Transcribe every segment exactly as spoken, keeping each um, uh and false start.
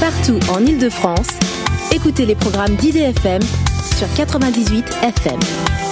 Partout en Île-de-France, écoutez les programmes d'I D F M sur quatre-vingt-dix-huit F M.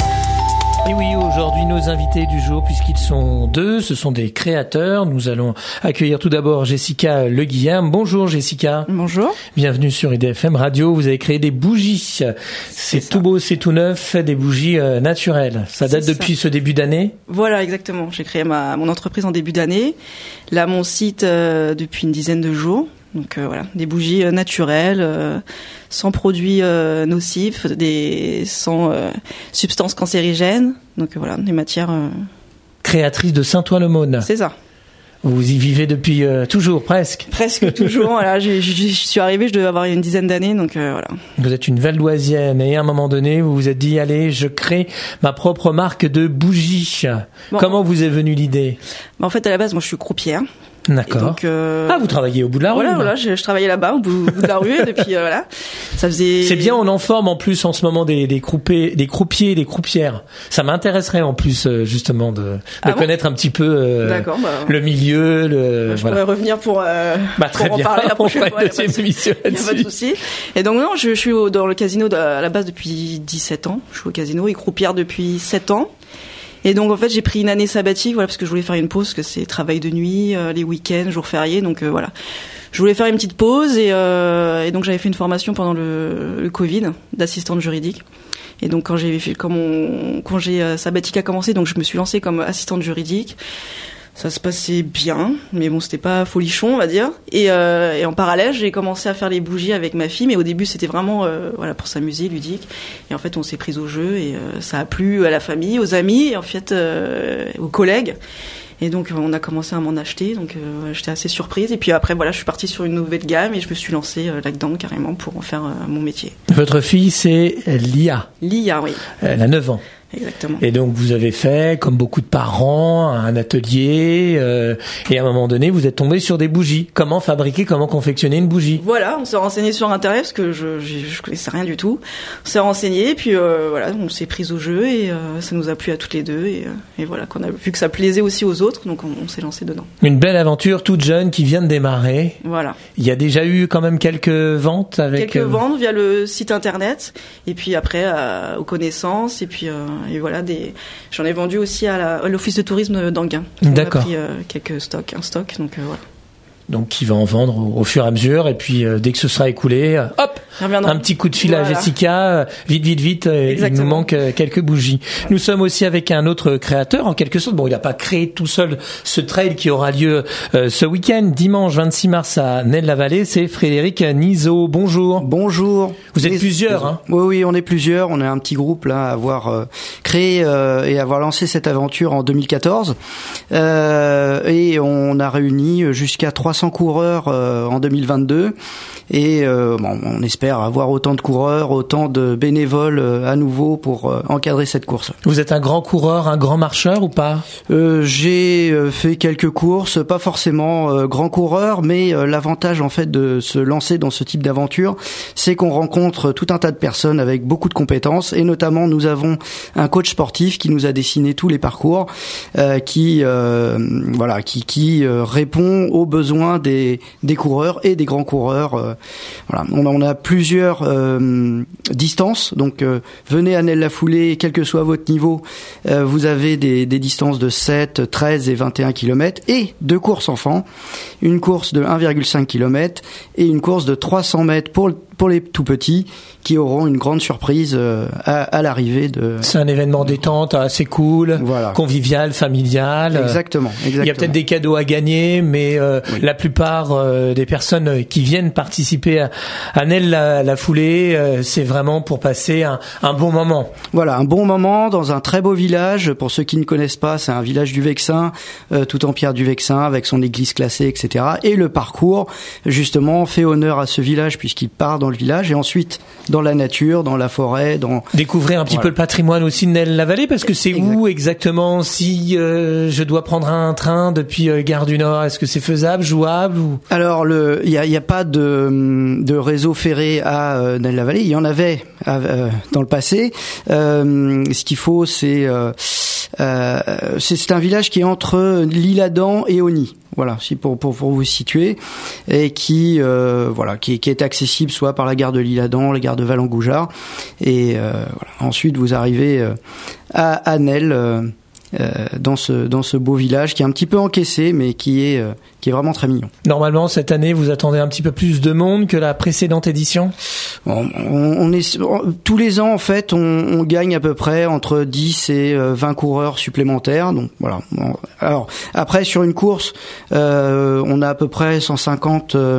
Et oui, aujourd'hui, nos invités du jour, puisqu'ils sont deux, ce sont des créateurs. Nous allons accueillir tout d'abord Jessica Le Guillaume. Bonjour Jessica. Bonjour. Bienvenue sur I D F M Radio. Vous avez créé des bougies. C'est, c'est tout beau, c'est tout neuf, des bougies euh, naturelles. Ça date c'est depuis ça. ce début d'année ? Voilà, exactement. J'ai créé ma, mon entreprise en début d'année. Là, mon site euh, depuis une dizaine de jours. Donc euh, voilà, des bougies euh, naturelles, euh, sans produits euh, nocifs, des sans euh, substances cancérigènes. Donc euh, voilà, des matières. Euh... Créatrice de Saint-Ouen-l'Aumône. C'est ça. Vous y vivez depuis euh, toujours, presque. Presque toujours. Voilà, je suis arrivée, je devais avoir une dizaine d'années, donc euh, voilà. Vous êtes une valdoisienne et à un moment donné, vous vous êtes dit, allez, je crée ma propre marque de bougies. Bon. Comment vous est venue l'idée ? En fait, à la base, moi, je suis croupière. D'accord. Donc, euh... Ah, vous travaillez au bout de la rue. Voilà, voilà, je, je travaillais là-bas, au bout, au bout de la rue, et puis euh, voilà. Ça faisait. C'est bien, on en forme en plus en ce moment des, des croupés, des croupiers, des croupières. Ça m'intéresserait en plus euh, justement de, de ah connaître bon un petit peu euh, D'accord, bah, le milieu. Le, bah, je voilà. pourrais revenir pour, euh, bah, très pour bien. en parler la prochaine on fois. Il n'y a, a pas de souci. Et donc non, je, je suis au, dans le casino de, à la base depuis dix-sept ans. Je suis au casino et croupière depuis sept ans. Et donc en fait j'ai pris une année sabbatique, voilà, parce que je voulais faire une pause, parce que c'est travail de nuit, euh, les week-ends, jours fériés, donc euh, voilà. Je voulais faire une petite pause et, euh, et donc j'avais fait une formation pendant le, le Covid d'assistante juridique. Et donc quand j'ai fait, quand mon congé euh, sabbatique a commencé, donc je me suis lancée comme assistante juridique. Ça se passait bien, mais bon, c'était pas folichon, on va dire. Et, euh, et en parallèle, j'ai commencé à faire les bougies avec ma fille, mais au début, c'était vraiment euh, voilà, pour s'amuser, ludique. Et en fait, on s'est pris au jeu et euh, ça a plu à la famille, aux amis, et en fait, euh, aux collègues. Et donc, on a commencé à m'en acheter, donc euh, j'étais assez surprise. Et puis après, voilà, je suis partie sur une nouvelle gamme et je me suis lancée euh, là-dedans carrément pour en faire euh, mon métier. Votre fille, c'est Lia. Lia, oui. Elle a neuf ans. Exactement. Et donc vous avez fait, comme beaucoup de parents, un atelier euh, et à un moment donné vous êtes tombé sur des bougies. Comment fabriquer, comment confectionner une bougie ? Voilà, on s'est renseigné sur internet parce que je je, je connaissais rien du tout. On s'est renseigné et puis euh, voilà, on s'est pris au jeu et euh, ça nous a plu à toutes les deux et, euh, et voilà qu'on a vu que ça plaisait aussi aux autres, donc on, on s'est lancé dedans. Une belle aventure toute jeune qui vient de démarrer. Voilà. Il y a déjà eu quand même quelques ventes avec quelques euh... ventes via le site internet et puis après euh, aux connaissances et puis euh, et voilà des j'en ai vendu aussi à, la, à l'office de tourisme d'Anguin. D'accord. On a pris euh, quelques stocks, un stock, donc euh, voilà. Donc qui va en vendre au, au fur et à mesure et puis euh, dès que ce sera écoulé, euh, hop, un petit coup de fil voilà. à Jessica, euh, vite vite vite, euh, il nous manque euh, quelques bougies. Nous sommes aussi avec un autre créateur en quelque sorte. Bon, il n'a pas créé tout seul ce trail qui aura lieu euh, ce week-end, dimanche vingt-six mars à Nesle-la-Vallée. C'est Frédéric Nizeau. Bonjour. Bonjour. Vous êtes les, plusieurs, hein ? Oui, oui, on est plusieurs. On est un petit groupe là à avoir euh, créé euh, et avoir lancé cette aventure en deux mille quatorze euh, et on a réuni jusqu'à trois cents coureurs euh, en deux mille vingt-deux et euh, bon, on espère avoir autant de coureurs, autant de bénévoles euh, à nouveau pour euh, encadrer cette course. Vous êtes un grand coureur, un grand marcheur ou pas ? euh, J'ai euh, fait quelques courses, pas forcément euh, grand coureur, mais euh, l'avantage en fait de se lancer dans ce type d'aventure, c'est qu'on rencontre tout un tas de personnes avec beaucoup de compétences et notamment nous avons un coach sportif qui nous a dessiné tous les parcours, euh, qui euh, voilà, qui, qui euh, répond aux besoins des, des coureurs et des grands coureurs. Euh, voilà, on, on a plusieurs euh, distances, donc euh, venez à Nesle-la-Foulée, quel que soit votre niveau, euh, vous avez des, des distances de sept, treize et vingt et un kilomètres et deux courses enfants, une course de un virgule cinq kilomètres et une course de trois cents mètres pour pour les tout petits qui auront une grande surprise euh, à, à l'arrivée de. C'est un événement détente assez cool, voilà. Convivial, familial. Exactement, exactement. Il y a peut-être des cadeaux à gagner, mais euh, oui. la plupart euh, des personnes qui viennent participer à, à Nesle-la-Foulée, euh, c'est vraiment pour passer un, un bon moment. Voilà, un bon moment dans un très beau village. Pour ceux qui ne connaissent pas, c'est un village du Vexin, euh, tout en pierre du Vexin, avec son église classée, et cetera. Et le parcours, justement, fait honneur à ce village puisqu'il part dans le village et ensuite dans la nature, dans la forêt, dans découvrir un petit voilà. peu le patrimoine aussi de Nesle-la-Vallée parce que c'est exact. Où exactement si euh, je dois prendre un train depuis euh, Gare du Nord, est-ce que c'est faisable, jouable ou... Alors le il y a il y a pas de de réseau ferré à euh, Nesle-la-Vallée, il y en avait euh, dans le passé. Euh, ce qu'il faut c'est euh, euh, c'est, c'est un village qui est entre l'Isle-Adam et Osny. Voilà, si pour, pour pour vous situer, et qui euh, voilà, qui, qui est accessible soit par la gare de l'Isle-Adam, la gare de Valangoujar, et euh, voilà. Ensuite vous arrivez euh, à Anel, euh, euh, dans ce dans ce beau village qui est un petit peu encaissé, mais qui est euh, qui est vraiment très mignon. Normalement, cette année, vous attendez un petit peu plus de monde que la précédente édition ? On, on est tous les ans en fait, on, on gagne à peu près entre dix et vingt coureurs supplémentaires. Donc voilà. Alors après sur une course, euh, on a à peu près cent cinquante euh,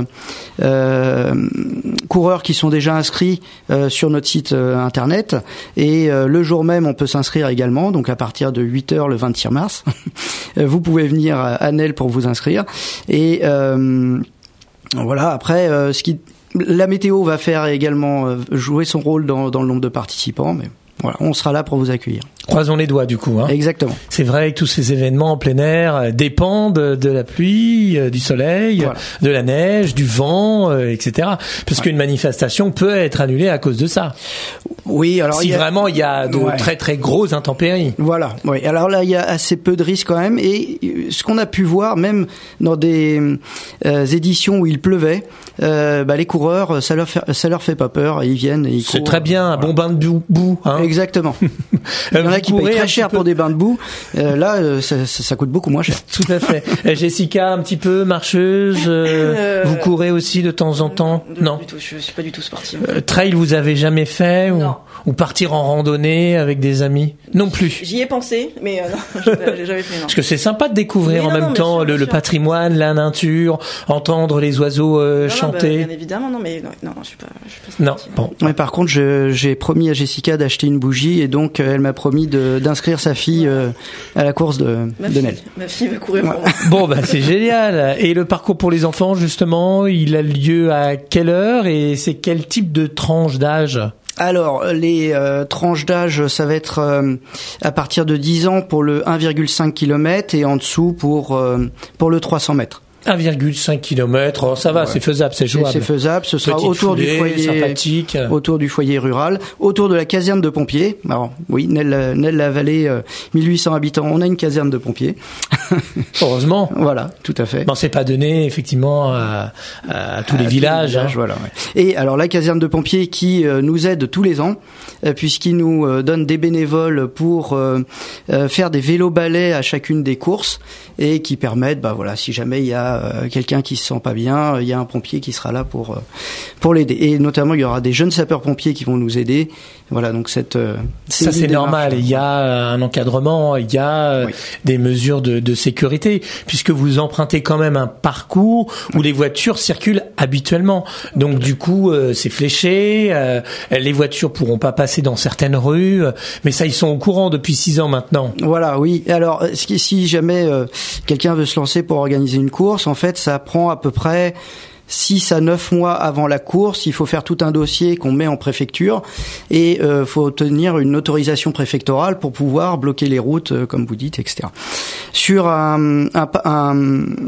euh, coureurs qui sont déjà inscrits euh, sur notre site euh, internet, et euh, le jour même on peut s'inscrire également. Donc à partir de huit heures le vingt-six mars, vous pouvez venir à Anel pour vous inscrire. Et euh, voilà. Après, euh, ce qui la météo va faire également euh, jouer son rôle dans, dans le nombre de participants, mais voilà, on sera là pour vous accueillir. Croisons les doigts du coup. Hein. Exactement. C'est vrai que tous ces événements en plein air dépendent de la pluie, du soleil, voilà. de la neige, du vent, euh, et cetera. Parce ouais. qu'une manifestation peut être annulée à cause de ça. Oui, alors si il y a... vraiment il y a de ouais. très très grosses intempéries. Voilà. Oui. Alors là, il y a assez peu de risques quand même. Et ce qu'on a pu voir, même dans des euh, éditions où il pleuvait, euh, bah, les coureurs, ça leur fait, ça leur fait pas peur. Ils viennent, et ils C'est courent, très bien, un voilà. bon bain de boue. Hein. Exactement. Il y en a qui payent très cher peu... pour des bains de boue. Euh, là, ça, ça, ça coûte beaucoup moins cher. Tout à fait. Jessica, un petit peu marcheuse. Euh, euh, vous courez aussi de temps en temps ? Non, non. Du tout. Je suis pas du tout sportive. Euh, trail, vous avez jamais fait ou, ou partir en randonnée avec des amis ? Non plus. J'y ai pensé, mais euh, non, j'ai jamais fait. Non. Parce que c'est sympa de découvrir oui, en non, même non, temps sûr, le, le patrimoine, la nature, entendre les oiseaux euh, non, chanter. Non, bah, bien évidemment, non, mais non, non, je suis pas. Je suis pas non. Bon. Mais par contre, je, j'ai promis à Jessica d'acheter une bougie, et donc elle m'a promis de, d'inscrire sa fille euh, à la course de, ma de fille, Nel. Ma fille va courir. Ouais. Bon, bah c'est génial. Et le parcours pour les enfants, justement, il a lieu à quelle heure et c'est quel type de tranche d'âge ? Alors, les euh, tranches d'âge, ça va être euh, à partir de dix ans pour le un virgule cinq kilomètres et en dessous pour euh, pour le trois cents mètres. un virgule cinq kilomètres, oh, ça va, ouais. c'est faisable, c'est jouable. C'est, c'est faisable, ce sera Petite autour foulée, du foyer, sympathique. autour du foyer rural, autour de la caserne de pompiers. Alors, oui, Nel-la-Vallée, euh, mille huit cents habitants, on a une caserne de pompiers. Heureusement. Voilà, tout à fait. Bon, c'est pas donné, effectivement, à, à, à tous à les villages. villages hein. Voilà, ouais. Et alors, la caserne de pompiers qui euh, nous aide tous les ans, euh, puisqu'il nous euh, donne des bénévoles pour euh, euh, faire des vélos-balais à chacune des courses, et qui permettent, bah voilà, si jamais il y a euh, quelqu'un qui se sent pas bien, il y a un pompier qui sera là pour euh, pour l'aider. Et notamment, il y aura des jeunes sapeurs-pompiers qui vont nous aider. Voilà, donc cette euh, ça c'est normal. Il y a un encadrement, il y a oui. des mesures de, de sécurité, puisque vous empruntez quand même un parcours où les voitures circulent habituellement. Donc du coup, euh, c'est fléché. Euh, les voitures pourront pas passer dans certaines rues, mais ça, ils sont au courant depuis six ans maintenant. Voilà, oui. Alors, si jamais euh, quelqu'un veut se lancer pour organiser une course, en fait, ça prend à peu près six à neuf mois avant la course. Il faut faire tout un dossier qu'on met en préfecture, et euh, faut obtenir une autorisation préfectorale pour pouvoir bloquer les routes, euh, comme vous dites, et cetera. Sur un, un, un,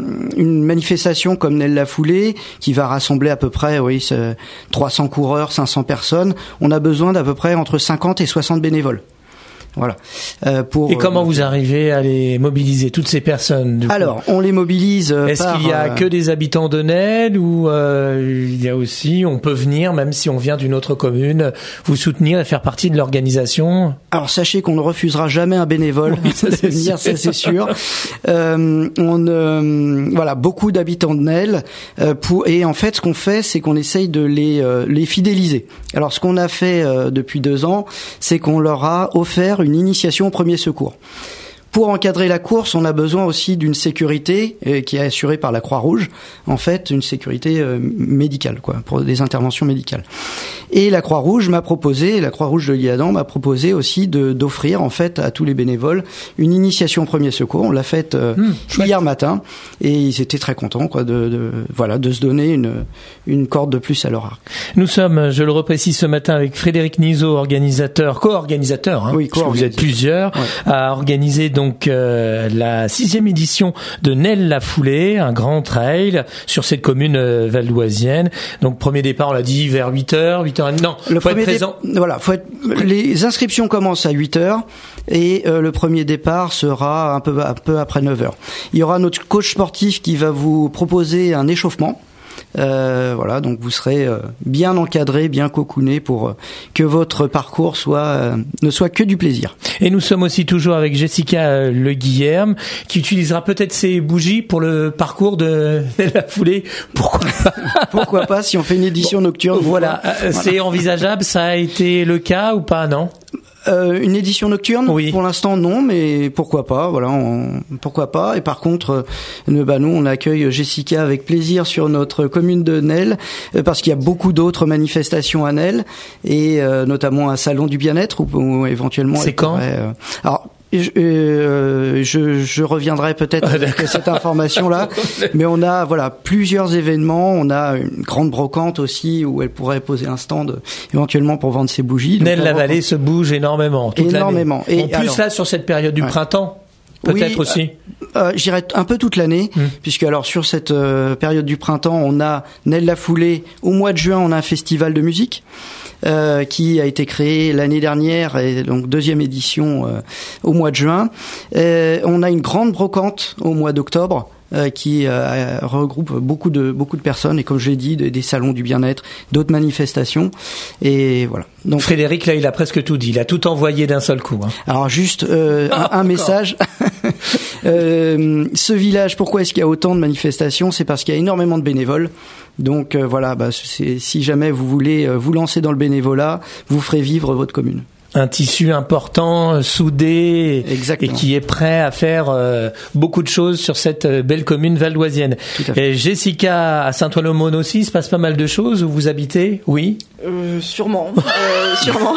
une manifestation comme Nel-la-Foulée, qui va rassembler à peu près, oui, trois cents coureurs, cinq cents personnes, on a besoin d'à peu près entre cinquante et soixante bénévoles. Voilà. Euh, pour, et comment euh, vous arrivez à les mobiliser, toutes ces personnes du Alors, coup on les mobilise Est-ce par, qu'il y a euh... que des habitants de Nel, ou euh, il y a aussi, on peut venir, même si on vient d'une autre commune, vous soutenir et faire partie de l'organisation ? Alors, sachez qu'on ne refusera jamais un bénévole oui, ça, de c'est venir, sûr. ça c'est sûr. euh, on, euh, voilà, beaucoup d'habitants de Nel. Euh, pour, et en fait, ce qu'on fait, c'est qu'on essaye de les, euh, les fidéliser. Alors, ce qu'on a fait euh, depuis deux ans, c'est qu'on leur a offert une initiation au premier secours. Pour encadrer la course, on a besoin aussi d'une sécurité euh, qui est assurée par la Croix-Rouge, en fait, une sécurité euh, médicale, quoi, pour des interventions médicales. Et la Croix-Rouge m'a proposé, la Croix-Rouge de l'Isle-Adam m'a proposé aussi de d'offrir, en fait, à tous les bénévoles une initiation au premier secours. On l'a faite euh, mmh, hier matin, et ils étaient très contents, quoi, de, de voilà, de se donner une une corde de plus à leur arc. Nous sommes, je le reprécise ce matin, avec Frédéric Nizot, organisateur, co-organisateur, hein, oui, parce que vous êtes plusieurs, ouais. à organiser donc donc euh, la sixième édition de Nesles-la-Foulée, un grand trail sur cette commune euh, valdoisienne. Donc premier départ, on l'a dit, vers huit heures, huit heures. Non, le faut premier être présent. Dé- voilà, faut être. Les inscriptions commencent à huit heures et euh, le premier départ sera un peu un peu après neuf heures. Il y aura notre coach sportif qui va vous proposer un échauffement. Euh, voilà, donc vous serez euh, bien encadré, bien cocooné pour euh, que votre parcours soit euh, ne soit que du plaisir. Et nous sommes aussi toujours avec Jessica euh, Le Guillerme, qui utilisera peut-être ses bougies pour le parcours de, de la foulée. Pourquoi pas Pourquoi pas si on fait une édition bon, nocturne. Voilà, euh, voilà, c'est envisageable. Ça a été le cas ou pas, non? Euh, une édition nocturne, oui. Pour l'instant non, mais pourquoi pas, voilà, on, pourquoi pas. Et par contre, euh, bah, nous on accueille Jessica avec plaisir sur notre commune de Nesles, euh, parce qu'il y a beaucoup d'autres manifestations à Nesles, et euh, notamment un salon du bien-être où, où éventuellement. C'est quand pourrait, euh, alors, Je, euh, je, je reviendrai peut-être avec ah, cette information-là, mais on a voilà plusieurs événements. On a une grande brocante aussi où elle pourrait poser un stand éventuellement pour vendre ses bougies. Nesles-la-Vallée se bouge énormément. Toute énormément. Et en plus alors, là sur cette période du ouais. printemps. Peut-être oui, aussi. Euh, j'irai un peu toute l'année, mmh. puisque alors sur cette euh, période du printemps, on a Nesles-la-Foulée. Au mois de juin, on a un festival de musique euh, qui a été créé l'année dernière, et donc deuxième édition euh, au mois de juin. Euh, on a une grande brocante au mois d'octobre. Euh, qui euh, regroupe beaucoup de beaucoup de personnes et comme je l'ai dit des, des salons du bien-être, d'autres manifestations et voilà. Donc Frédéric là il a presque tout dit, il a tout envoyé d'un seul coup. Hein. Alors juste euh, ah, un, un message. euh, ce village, pourquoi est-ce qu'il y a autant de manifestations? C'est parce qu'il y a énormément de bénévoles. Donc euh, voilà, bah, c'est, si jamais vous voulez euh, vous lancer dans le bénévolat, vous ferez vivre votre commune. Un tissu important, soudé, Exactement. Et qui est prêt à faire euh, beaucoup de choses sur cette euh, belle commune valdoisienne. Et Jessica, à Saint-Ouen-l'Aumône aussi, il se passe pas mal de choses où vous habitez, oui euh, Sûrement, euh, sûrement.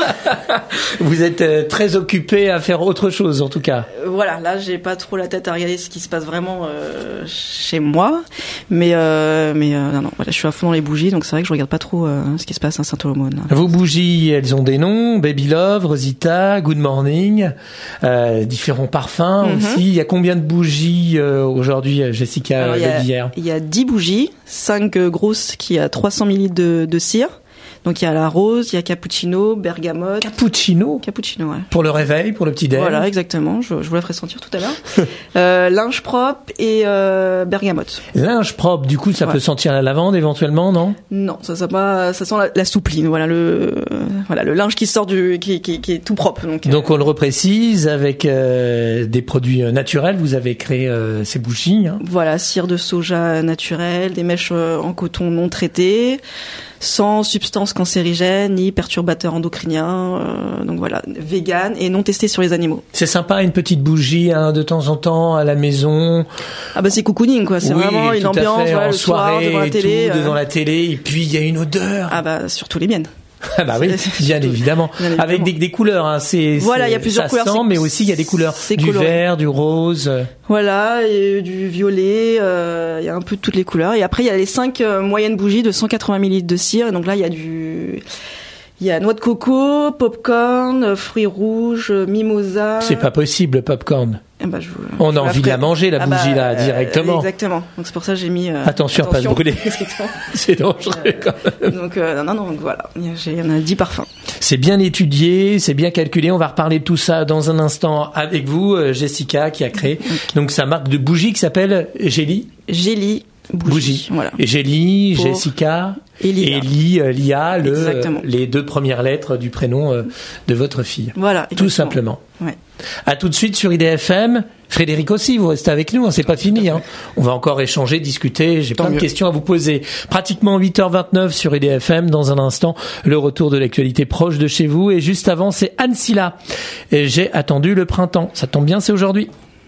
Vous êtes euh, très occupée à faire autre chose, en tout cas. Euh, voilà, là, j'ai pas trop la tête à regarder ce qui se passe vraiment euh, chez moi, mais euh, mais euh, non, non, voilà, je suis à fond dans les bougies, donc c'est vrai que je regarde pas trop euh, ce qui se passe à Saint-Ouen-l'Aumône. Vos bougies, elles ont des noms, Baby Love, Rosita, Good Morning, euh, différents parfums mm-hmm. aussi. Il y a combien de bougies euh, aujourd'hui, Jessica Alors, Le Guillerme? Il y a dix bougies, cinq euh, grosses qui a trois cents millilitres de, de cire. Donc il y a la rose, il y a cappuccino, bergamote. Cappuccino Cappuccino, ouais. Pour le réveil, pour le petit déj. Voilà, exactement. Je, je vous la ferai sentir tout à l'heure. euh, linge propre et euh, bergamote. Linge propre, du coup, ça ouais. peut sentir la lavande éventuellement, non? Non, ça, ça, pas, ça sent la, la soupline. Voilà le, euh, voilà le linge qui sort du, qui, qui, qui est tout propre. Donc, donc euh, on le reprécise avec euh, des produits naturels. Vous avez créé euh, ces bougies. Hein. Voilà, cire de soja naturelle, des mèches euh, en coton non traitées. Sans substances cancérigènes ni perturbateurs endocriniens, euh, donc voilà, vegan et non testé sur les animaux. C'est sympa une petite bougie hein, de temps en temps à la maison. Ah bah c'est cocooning quoi, c'est oui, vraiment une ambiance fait, voilà, en le soirée, soir devant la télé, tout, euh... devant la télé et puis il y a une odeur. Ah bah surtout les miennes. Ah bah oui, bien évidemment. bien évidemment. Avec des, des couleurs, hein. c'est, voilà, il y a plusieurs ça couleurs. Sent, mais aussi il y a des couleurs, du coloré. Vert, du rose. Voilà, et du violet. Il euh, y a un peu de toutes les couleurs. Et après il y a les cinq euh, moyennes bougies de cent quatre-vingts millilitres de cire. Et donc là il y a du, il y a noix de coco, popcorn, fruits rouges, mimosa. C'est pas possible le popcorn. Eh ben, je vous, on je a envie de la manger, la ah bougie, bah, là, directement. Euh, exactement. Donc, c'est pour ça que j'ai mis, euh, attention, attention à pas se brûler. C'est dangereux, euh, quand même. Donc, euh, non, non, donc voilà. Il y en a dix parfums. C'est bien étudié, c'est bien calculé. On va reparler de tout ça dans un instant avec vous, Jessica, qui a créé, okay. donc, sa marque de bougie qui s'appelle Gélie. Gélie. Bougie. Bougie. Voilà. Et Gélie, Pour... Jessica, Elia. Élie, euh, Lia, le, euh, les deux premières lettres du prénom euh, de votre fille. Voilà. Tout simplement. Ouais. À tout de suite sur I D F M. Frédéric aussi, vous restez avec nous, hein, c'est pas fini. Hein. On va encore échanger, discuter. J'ai Tant plein mieux. de questions à vous poser. Pratiquement huit heures vingt-neuf sur I D F M. Dans un instant, le retour de l'actualité proche de chez vous. Et juste avant, c'est Anne Silla. Et j'ai attendu le printemps. Ça tombe bien, c'est aujourd'hui.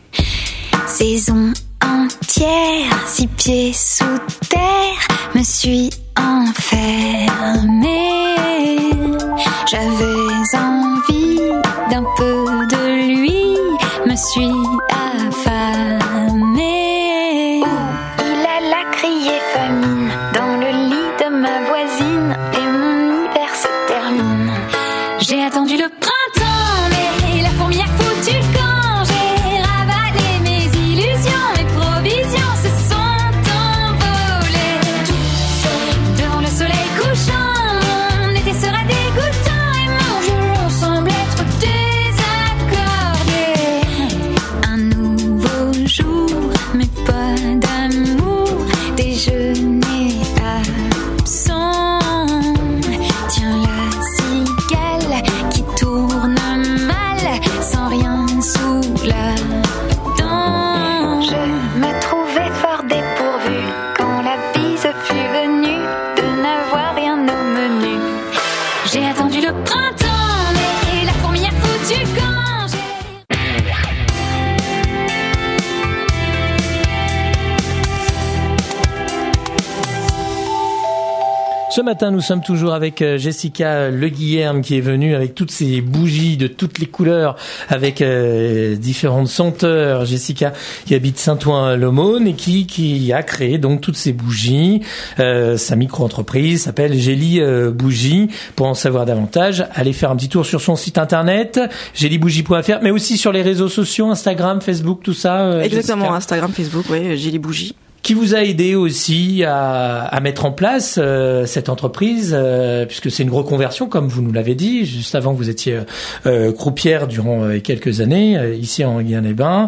Saison entière, six pieds sous terre, me suis enfermée. J'avais envie d'un peu de lui, me suis affamée. Il alla crier famine dans le lit de ma voisine et mon hiver se termine. J'ai attendu le printemps, mais la fourmi a foutu le camp. J'ai Ce matin, nous sommes toujours avec Jessica Le Guilherme qui est venue avec toutes ces bougies de toutes les couleurs, avec euh, différentes senteurs. Jessica qui habite Saint-Ouen-l'Aumône et qui qui a créé donc toutes ces bougies. Euh, sa micro-entreprise s'appelle Gélie euh, Bougie. Pour en savoir davantage, allez faire un petit tour sur son site internet gélie bougie point f r, mais aussi sur les réseaux sociaux, Instagram, Facebook, tout ça. Euh, Exactement, Jessica. Instagram, Facebook, oui, Gélie Bougie. Qui vous a aidé aussi à, à mettre en place euh, cette entreprise, euh, puisque c'est une reconversion, comme vous nous l'avez dit. Juste avant, vous étiez euh, croupière durant euh, quelques années, euh, ici en Guyane-les-Bains.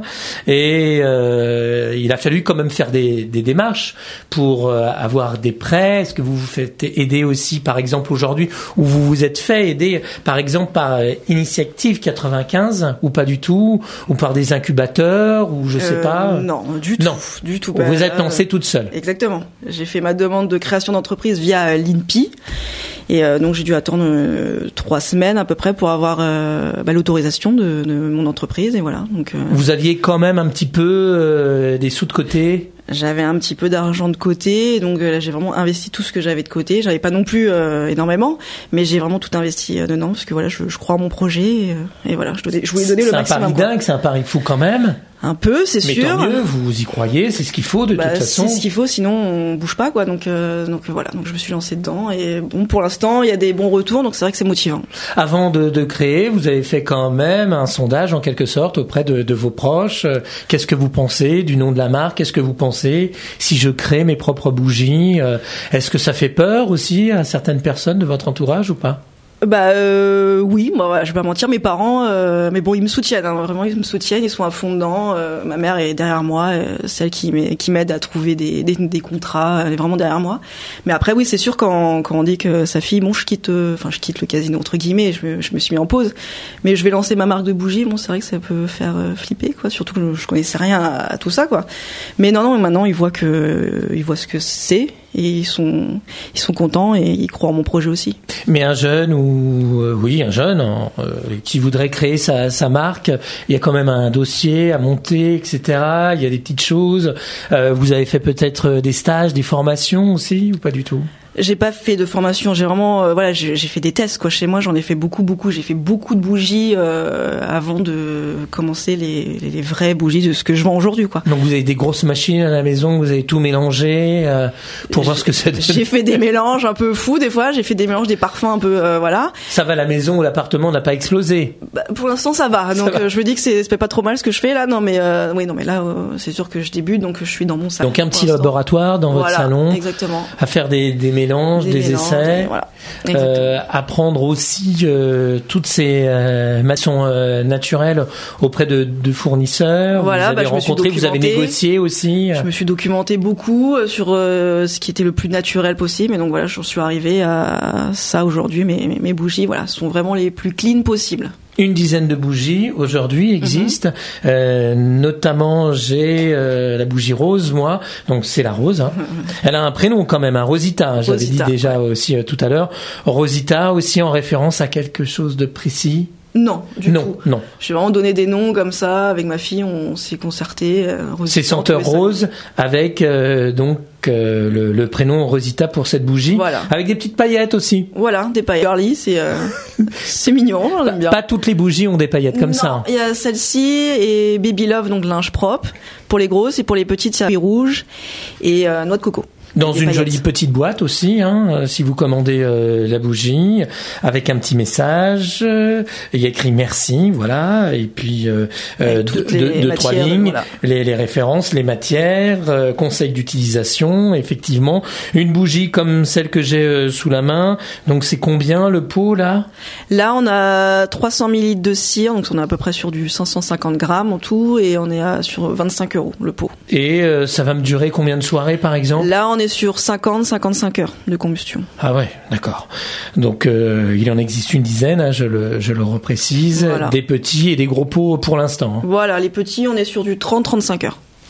Et euh, il a fallu quand même faire des, des démarches pour euh, avoir des prêts. Est-ce que vous vous faites aider aussi, par exemple, aujourd'hui, ou vous vous êtes fait aider, par exemple, par euh, Initiative quatre-vingt-quinze, ou pas du tout, ou par des incubateurs, ou je sais euh, pas Non, du tout. Non, du tout. Vous êtes Euh, lancée toute seule. Exactement. J'ai fait ma demande de création d'entreprise via l'I N P I. Et euh, donc j'ai dû attendre euh, trois semaines à peu près pour avoir euh, bah, l'autorisation de, de mon entreprise. Et voilà. Donc, euh, vous aviez quand même un petit peu euh, des sous de côté? J'avais un petit peu d'argent de côté, donc euh, là j'ai vraiment investi tout ce que j'avais de côté. J'avais pas non plus euh, énormément, mais j'ai vraiment tout investi euh, dedans parce que voilà, je, je crois en mon projet et, euh, et voilà, je, donnais, je voulais donner le maximum. C'est un pari dingue, c'est un pari fou quand même. Un peu, c'est mais sûr. Mais tant mieux, vous y croyez, c'est ce qu'il faut de bah, toute façon. C'est ce qu'il faut, sinon on bouge pas quoi. Donc euh, donc voilà, donc je me suis lancée dedans et bon pour l'instant il y a des bons retours, donc c'est vrai que c'est motivant. Avant de, de créer, vous avez fait quand même un sondage en quelque sorte auprès de, de vos proches. Qu'est-ce que vous pensez du nom de la marque? Qu'est-ce que vous pensez si je crée mes propres bougies? Est-ce que ça fait peur aussi à certaines personnes de votre entourage ou pas? Bah euh, oui, moi voilà, je vais pas mentir, mes parents, euh, mais bon ils me soutiennent, hein, vraiment ils me soutiennent, ils sont à fond dedans. Euh, ma mère est derrière moi, euh, celle qui m'aide, qui m'aide à trouver des, des, des contrats, elle est vraiment derrière moi. Mais après oui c'est sûr quand quand on dit que sa fille, bon je quitte, enfin euh, je quitte le casino entre guillemets, je me, je me suis mis en pause, mais je vais lancer ma marque de bougies. Bon c'est vrai que ça peut faire euh, flipper quoi, surtout que je, je connaissais rien à, à tout ça quoi. Mais non non maintenant ils voient que euh, ils voient ce que c'est. Et ils sont, ils sont contents et ils croient en mon projet aussi. Mais un jeune ou euh, oui un jeune euh, qui voudrait créer sa, sa marque, il y a quand même un dossier à monter, et cetera. Il y a des petites choses. Euh, vous avez fait peut-être des stages, des formations aussi ou pas du tout? J'ai pas fait de formation, j'ai vraiment euh, voilà, j'ai, j'ai fait des tests quoi chez moi, j'en ai fait beaucoup beaucoup, j'ai fait beaucoup de bougies euh, avant de commencer les, les les vraies bougies de ce que je vends aujourd'hui quoi. Donc vous avez des grosses machines à la maison, vous avez tout mélangé euh, pour j'ai, voir ce que ça donne. J'ai fait des mélanges un peu fous des fois, j'ai fait des mélanges des parfums un peu euh, voilà. Ça va, la maison ou l'appartement n'a pas explosé? Bah, pour l'instant ça va. Donc ça va. Euh, je me dis que c'est c'est pas trop mal ce que je fais là, non mais euh, oui non mais là euh, c'est sûr que je débute donc je suis dans mon salon. Donc un petit laboratoire dans voilà, votre salon. Exactement. À faire des des mélanges Mélanges, des, des mélanges, essais, et voilà. euh, apprendre aussi euh, toutes ces euh, maçons euh, naturelles auprès de, de fournisseurs. Voilà, vous avez bah, rencontré, vous avez négocié aussi. Je me suis documenté beaucoup sur euh, ce qui était le plus naturel possible, et donc voilà, j'en suis arrivée à ça aujourd'hui. Mes, mes, mes bougies, voilà, sont vraiment les plus clean possibles. Une dizaine de bougies aujourd'hui existent, mm-hmm. euh, notamment j'ai euh, la bougie rose, moi, donc c'est la rose. Hein. Mm-hmm. Elle a un prénom quand même, un hein, Rosita. J'avais Rosita, dit déjà ouais. aussi euh, tout à l'heure. Rosita aussi en référence à quelque chose de précis. Non, du non, tout. Non, j'ai vraiment donné des noms comme ça avec ma fille. On s'est concerté. Euh, c'est senteur rose avec euh, donc euh, le, le prénom Rosita pour cette bougie. Voilà. Avec des petites paillettes aussi. Voilà, des paillettes. Girly, c'est euh, c'est mignon. J'aime bien. Pas toutes les bougies ont des paillettes comme non, ça. Il y a celle-ci et Baby Love, donc linge propre pour les grosses, et pour les petites c'est rouge et euh, noix de coco. Dans une paillettes. Jolie petite boîte aussi, hein, si vous commandez euh, la bougie, avec un petit message, euh, il y a écrit merci, voilà, et puis euh, euh, deux, deux, deux trois lignes, voilà. les, les références, les matières, euh, conseils d'utilisation, effectivement, une bougie comme celle que j'ai euh, sous la main. Donc c'est combien le pot là? Là on a trois cents millilitres de cire, donc on est à peu près sur du cinq cent cinquante grammes en tout, et on est à, sur vingt-cinq euros le pot. Et euh, ça va me durer combien de soirées par exemple? Là on est sur cinquante à cinquante-cinq heures de combustion. Ah ouais, d'accord. Donc euh, il en existe une dizaine, hein, je le je le reprécise, voilà. Des petits et des gros pots pour l'instant. Hein. Voilà, les petits, on est sur du trente à trente-cinq heures.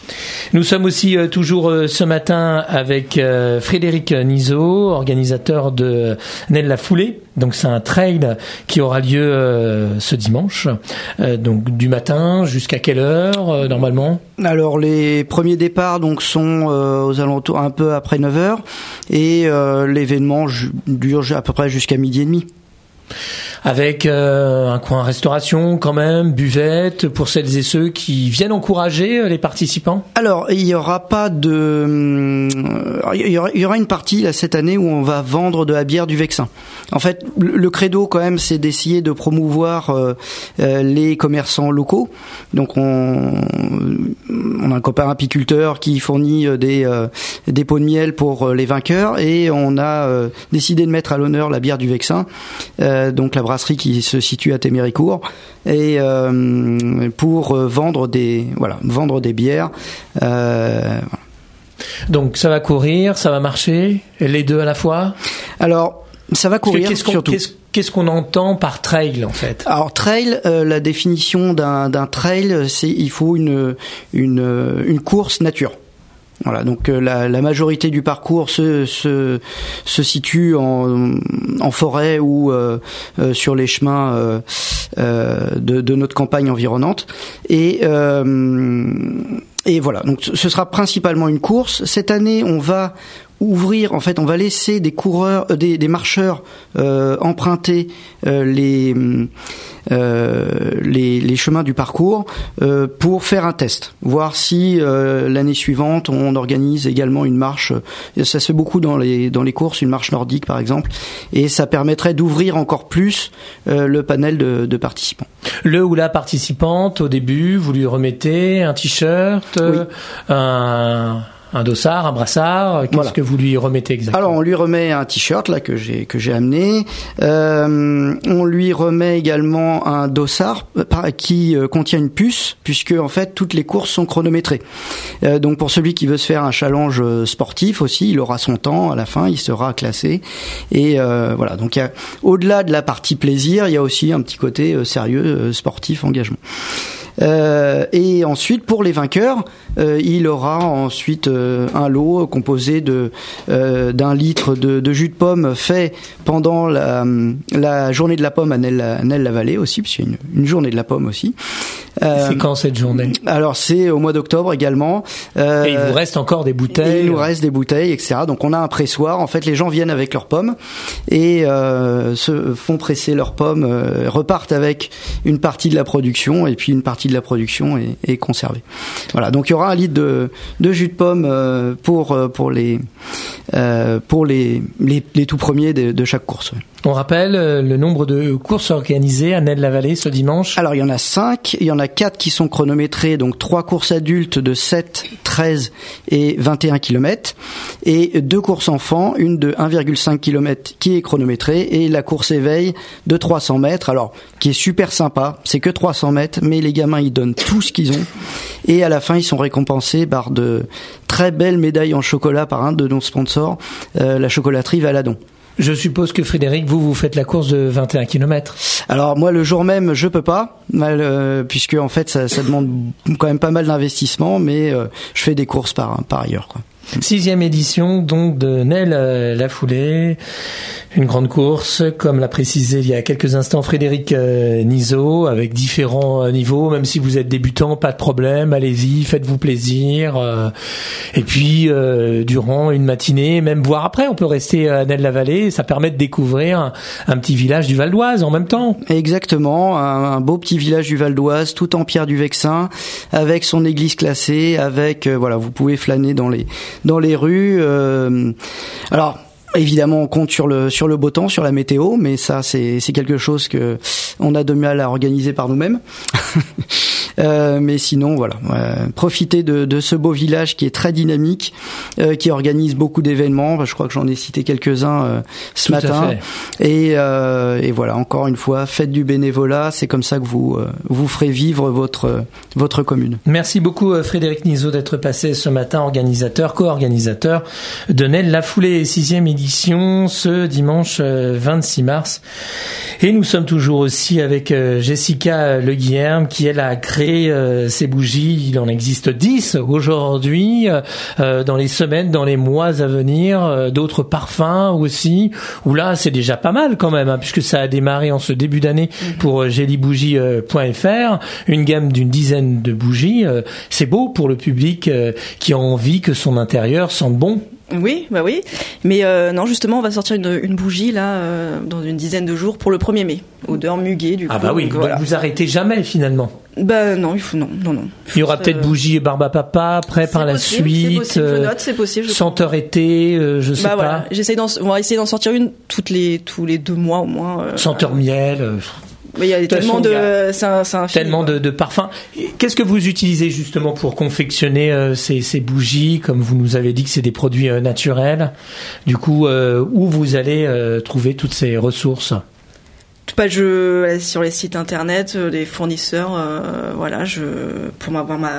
Nous sommes aussi euh, toujours euh, ce matin avec euh, Frédéric Nizeau, organisateur de Nel la Foulée. Donc c'est un trail qui aura lieu euh, ce dimanche. Euh, donc du matin jusqu'à quelle heure euh, normalement ? Alors les premiers départs donc sont euh, aux alentours un peu après neuf heures et euh, l'événement ju- dure à peu près jusqu'à midi et demi. Avec euh, un coin restauration quand même, buvette pour celles et ceux qui viennent encourager euh, les participants. Alors il y aura pas de, il y aura, il y aura une partie là cette année où on va vendre de la bière du Vexin. En fait, le, le credo quand même, c'est d'essayer de promouvoir euh, euh, les commerçants locaux. Donc on, on a un copain apiculteur qui fournit euh, des euh, des pots de miel pour euh, les vainqueurs et on a euh, décidé de mettre à l'honneur la bière du Vexin. Euh, donc la brasserie qui se situe à Téméricourt et euh, pour vendre des voilà vendre des bières. Euh, Donc ça va courir, ça va marcher, les deux à la fois. Alors ça va courir qu'est-ce qu'on, surtout. Qu'est-ce, qu'est-ce qu'on entend par trail en fait ? Alors trail, euh, la définition d'un, d'un trail, c'est il faut une une une course nature. Voilà, donc euh, la, la majorité du parcours se se, se situe en, en forêt ou euh, euh, sur les chemins euh, euh, de, de notre campagne environnante. Et euh, et voilà, donc ce sera principalement une course. Cette année, on va ouvrir, en fait, on va laisser des coureurs, euh, des, des marcheurs euh, emprunter euh, les Euh, les, les chemins du parcours euh, pour faire un test, voir si euh, l'année suivante on organise également une marche. Ça se fait beaucoup dans les dans les courses, une marche nordique par exemple, et ça permettrait d'ouvrir encore plus euh, le panel de, de participants. Le ou la participante au début, vous lui remettez un t-shirt, oui. un un dossard, un brassard, qu'est-ce voilà. que vous lui remettez exactement ? Alors on lui remet un t-shirt là que j'ai que j'ai amené. Euh, on lui remet également un dossard qui euh, contient une puce, puisque en fait toutes les courses sont chronométrées. Euh, donc pour celui qui veut se faire un challenge sportif aussi, il aura son temps à la fin, il sera classé. Et euh, voilà. Donc il y a au-delà de la partie plaisir, il y a aussi un petit côté euh, sérieux, euh, sportif, engagement. Euh, et ensuite, pour les vainqueurs, euh, il aura ensuite euh, un lot composé de euh, d'un litre de, de jus de pomme fait pendant la, la journée de la pomme à Nel-la-Vallée aussi, parce qu'il y a une, une journée de la pomme aussi. Euh, c'est quand cette journée ? Alors c'est au mois d'octobre également. Euh, et il vous reste encore des bouteilles ? Et il nous reste des bouteilles, et cetera. Donc on a un pressoir. En fait, les gens viennent avec leurs pommes et euh, se font presser leurs pommes, euh, repartent avec une partie de la production et puis une partie de la production est, est conservée. Voilà. Donc il y aura un litre de, de jus de pomme euh, pour pour les euh, pour les, les les tout premiers de, de chaque course. On rappelle le nombre de courses organisées à Nel-la-Vallée ce dimanche. Alors il y en a cinq, il y en a quatre qui sont chronométrées, donc trois courses adultes de sept, treize et vingt et un kilomètres, et deux courses enfants, une de un virgule cinq kilomètres qui est chronométrée, et la course éveil de trois cents mètres, alors qui est super sympa, c'est que trois cents mètres, mais les gamins ils donnent tout ce qu'ils ont, et à la fin ils sont récompensés par de très belles médailles en chocolat par un de nos sponsors, euh, la chocolaterie Valadon. Je suppose que Frédéric, vous, vous faites la course de vingt et un kilomètres. Alors moi, le jour même, je peux pas, mal, euh, puisque en fait, ça, ça demande quand même pas mal d'investissement, mais euh, je fais des courses par par ailleurs, quoi. Sixième édition donc de Nel euh, la Foulée, une grande course, comme l'a précisé il y a quelques instants Frédéric euh, Nizeau, avec différents euh, niveaux. Même si vous êtes débutant, pas de problème, allez-y, faites-vous plaisir. Euh, et puis euh, durant une matinée, même voire après, on peut rester à Nel-la-Vallée. Ça permet de découvrir un, un petit village du Val d'Oise en même temps. Exactement, un, un beau petit village du Val d'Oise, tout en pierre du Vexin, avec son église classée, avec euh, voilà, vous pouvez flâner dans les dans les rues. Euh, alors évidemment, on compte sur le sur le beau temps, sur la météo, mais ça c'est c'est quelque chose que on a de mal à organiser par nous-mêmes. Euh, mais sinon, voilà, euh, profitez de, de ce beau village qui est très dynamique, euh, qui organise beaucoup d'événements. Je crois que j'en ai cité quelques-uns euh, ce Tout matin. Et, euh, et voilà, encore une fois, faites du bénévolat. C'est comme ça que vous euh, vous ferez vivre votre votre commune. Merci beaucoup Frédéric Nizeau d'être passé ce matin, organisateur, co-organisateur de Nel la Foulée, sixième édition, ce dimanche vingt-six mars. Et nous sommes toujours aussi avec Jessica Le Guilherme, qui elle a créé créer euh, ces bougies. Il en existe dix aujourd'hui, euh, dans les semaines, dans les mois à venir, euh, d'autres parfums aussi, où là c'est déjà pas mal quand même, hein, puisque ça a démarré en ce début d'année mmh. pour jelly bougie point f r, une gamme d'une dizaine de bougies. Euh, c'est beau pour le public euh, qui a envie que son intérieur sente bon. Oui, bah oui. Mais euh, non, justement, on va sortir une, une bougie là euh, dans une dizaine de jours pour le premier mai. Odeur muguet du coup. Ah bah oui, donc, voilà. Vous arrêtez jamais finalement. Bah non, il faut non, non, non. Il y aura peut-être euh... bougie et barbe à papa après par la possible, suite. C'est possible, je note, c'est possible. Je senteur été, euh, je sais bah, pas. Voilà. J'essaye d'en, on va essayer d'en sortir une toutes les tous les deux mois au moins. Euh, senteur euh... miel. Euh... Mais il y a tellement de, c'est un, c'est un film, tellement de, de parfums. Qu'est-ce que vous utilisez justement pour confectionner euh, ces, ces bougies, comme vous nous avez dit que c'est des produits euh, naturels. Du coup, euh, où vous allez euh, trouver toutes ces ressources? Pas je sur les sites internet, les fournisseurs, euh, voilà, je pour m'avoir ma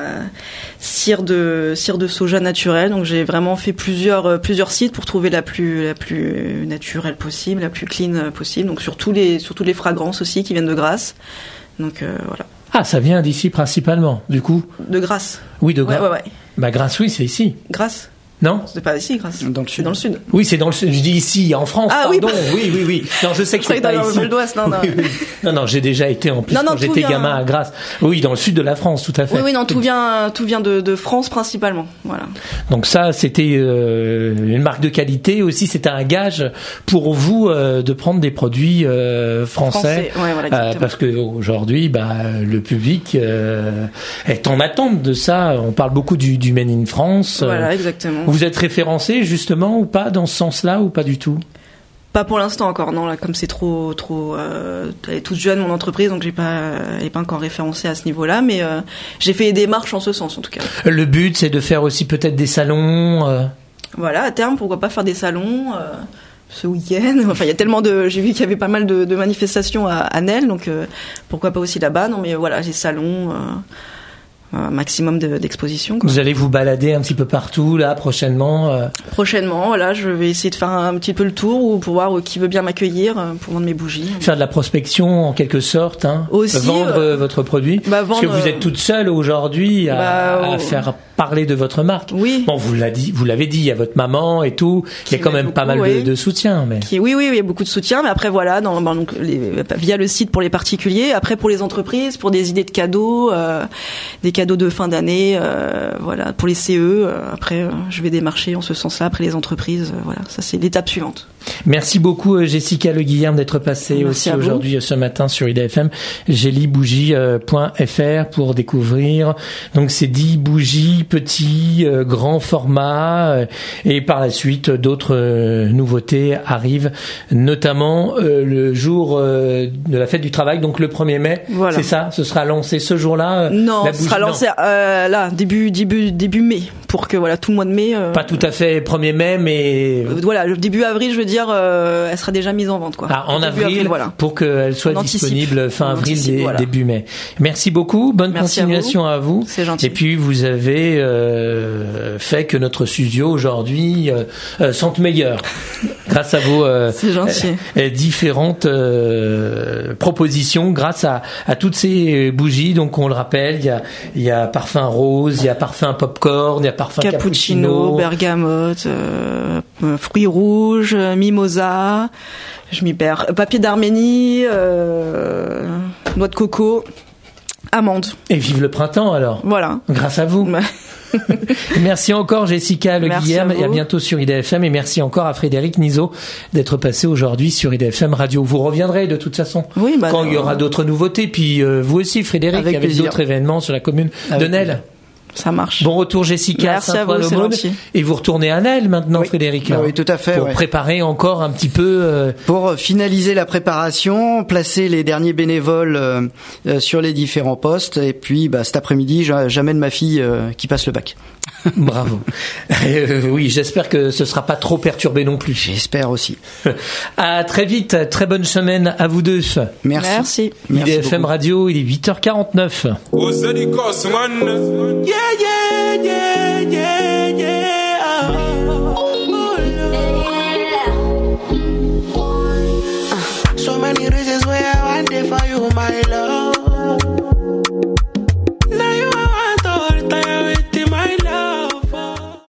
cire de cire de soja naturelle. Donc j'ai vraiment fait plusieurs plusieurs sites pour trouver la plus la plus naturelle possible, la plus clean possible. Donc sur tous les sur toutes les fragrances aussi qui viennent de Grasse. Donc euh, voilà. Ah, ça vient d'ici principalement, du coup. De Grasse. Oui, de Grasse. Ouais, ouais, ouais. Bah Grasse, oui, c'est ici. Grasse. Non, c'est pas ici, Grasse. Dans le c'est sud. dans le sud. Oui, c'est dans le sud. Je dis ici, en France. Ah, pardon. Oui, oui, oui, oui. Non, je sais que c'est, c'est pas dans ici. Le d'Ouest, non, non. Oui, oui. non, non, j'ai déjà été en plus non, non, quand j'étais vient... gamin à Grasse. Oui, dans le sud de la France, tout à fait. Oui, oui, non, tout vient, tout vient de, de France principalement. Voilà. Donc ça, c'était euh, une marque de qualité aussi. C'était un gage pour vous euh, de prendre des produits euh, français, français. Ouais, voilà, euh, parce que aujourd'hui, bah, le public euh, est en attente de ça. On parle beaucoup du, du Made in France. Voilà, exactement. Vous êtes référencé justement ou pas dans ce sens-là ou pas du tout? Pas pour l'instant encore, non. Là, comme c'est trop, trop, euh, elle est toute jeune mon entreprise, donc j'ai pas, elle est pas encore référencée à ce niveau-là, mais euh, j'ai fait des démarches en ce sens en tout cas. Le but, c'est de faire aussi peut-être des salons. Euh... Voilà, à terme, pourquoi pas faire des salons. Euh... ce week-end, enfin il y a tellement de, j'ai vu qu'il y avait pas mal de, de manifestations à, à Nesle, donc euh, pourquoi pas aussi là-bas. Non mais voilà, les salons, euh, un maximum de, d'expositions. Quoi. Vous allez vous balader un petit peu partout là prochainement. Euh... Prochainement, voilà, je vais essayer de faire un, un petit peu le tour ou pour voir qui veut bien m'accueillir pour vendre mes bougies. Faire de la prospection en quelque sorte, hein. Aussi, vendre euh, votre produit. Bah, vendre, parce que vous êtes toute seule aujourd'hui à, bah, à faire parler de votre marque. Oui. Bon, vous l'avez dit, vous l'avez dit, il y a votre maman et tout. Qui il y a quand même beaucoup, pas mal oui. de, de soutien. Mais... Qui, oui, oui, il y a beaucoup de soutien. Mais après, voilà, dans, dans, donc, les, via le site pour les particuliers. Après, pour les entreprises, pour des idées de cadeaux, euh, des cadeaux de fin d'année, euh, voilà, pour les C E. Euh, après, euh, je vais démarcher en ce sens-là. Après, les entreprises, euh, voilà, ça c'est l'étape suivante. Merci beaucoup, Jessica Le Guillerme, d'être passée Merci aussi aujourd'hui ce matin sur I D F M. jelly bougie point f r pour découvrir donc ces dix bougies petits, euh, grands formats euh, et par la suite d'autres euh, nouveautés arrivent, notamment euh, le jour euh, de la fête du travail, donc le premier mai. Voilà. C'est ça, ce sera lancé ce jour-là. Euh, non, la ce bougie, sera lancé euh, là début début début mai pour que voilà tout le mois de mai. Euh, Pas tout à fait premier mai, mais euh, voilà le début avril, je veux dire. Euh, elle sera déjà mise en vente quoi. Ah, en avril, avril voilà. Pour qu'elle soit disponible fin on avril, anticipe, dé, voilà. début mai. Merci beaucoup, bonne Merci continuation à vous. à vous. C'est gentil. Et puis vous avez euh, fait que notre studio aujourd'hui euh, euh, sente meilleur grâce à vos euh, C'est gentil. Euh, différentes euh, propositions, grâce à, à toutes ces bougies. Donc on le rappelle, il y a, il y a parfum rose, il y a parfum popcorn, il y a parfum cappuccino, cappuccino bergamote, euh, fruits rouges, mimosa. Je m'y perds. Papier d'Arménie, euh, noix de coco, amande. Et vive le printemps alors. Voilà. Grâce à vous. Merci encore Jessica Le Guillerme et à bientôt sur I D F M et merci encore à Frédéric Nizot d'être passé aujourd'hui sur I D F M Radio. Vous reviendrez de toute façon oui, bah quand non. il y aura d'autres nouveautés puis euh, vous aussi Frédéric avec, avec d'autres événements sur la commune avec de Nesle. Ça marche. Bon retour Jessica. Merci à vous, c'est gentil. Et vous retournez à Nesle maintenant, oui. Frédéric. Bah oui, tout à fait. Pour ouais. préparer encore un petit peu. Euh... Pour finaliser la préparation, placer les derniers bénévoles euh, euh, sur les différents postes. Et puis, bah, cet après-midi, j'amène ma fille euh, qui passe le bac. Bravo. Euh, oui, j'espère que ce sera pas trop perturbé non plus. J'espère aussi. À très vite. Très bonne semaine à vous deux. Merci. Merci. I D F M Radio, il est huit heures quarante-neuf. Yeah, yeah, yeah, yeah, yeah. Oh, yeah. Uh, so many reasons why I want it for you, my love.